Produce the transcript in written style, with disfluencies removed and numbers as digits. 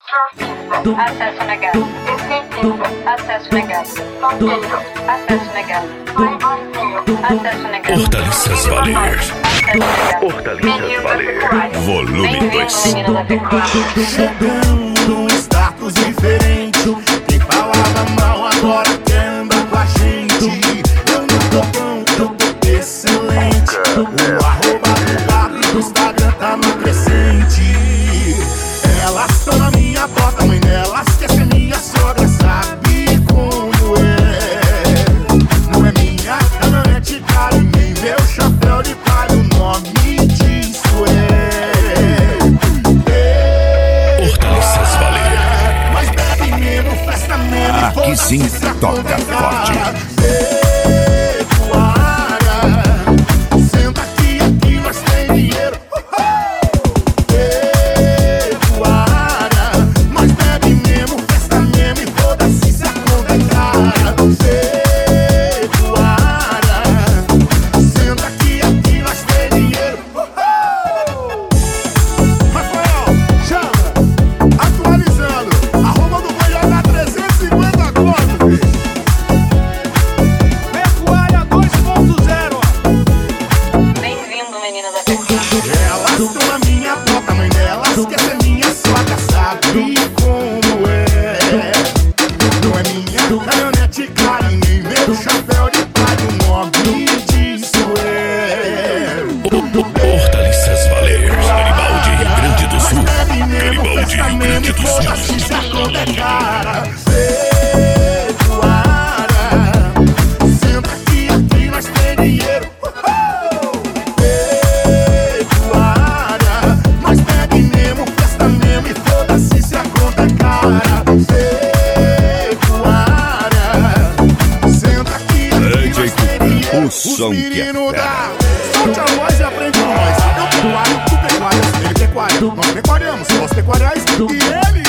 Acesso negado. Acesso negado. Acesso negado. Acesso negado. Hortaliças Valer. Hortaliças Valer. Volume 2. Chegando um status diferente. Quem falava mal agora quer andar com a gente. Eu não tô bom, eu tô excelente. O arroba do gato do Instagram tá no crescente. Elas estão na minha porta, mãe delas quer ser minha sogra, sabe como é? Não é minha, ela não é de cara, nem vê o chapéu de palha, o nome disso é Hortaliças Valer. mas bebe mesmo, festa mesmo. Aqui sim toca forte. Senta aqui, aqui nós tem dinheiro. Mas bebe mesmo, festa mesmo e foda-se se a conta é cara. Senta aqui nós tem dinheiro. Rafael, chama, atualizando. Arroba do Goiás dá 350 conto, filho. Pecuária 2.0. Bem-vindo, menina da pecuária. Elas estão na minha porta, mãe delas quer ser minha sogra, sabe como é? Não é minha caminhonete cara, ninguém vê o chapéu de palha, o nome disso é Hortaliças Valer. Garibaldi, Rio Grande do Sul. Garibaldi, Rio Grande do Sul. se a conta é cara. Senta aqui nós tem dinheiro. Mas bebe mesmo, festa mesmo e foda-se se a conta é cara. Senta aqui nós tem dinheiro. O som que é menino fera. da solte a voz e aprende com nós. Eu pecuário, tu pecuário, ele pecuário. Nós pecuariamos, nós pecuariais e ele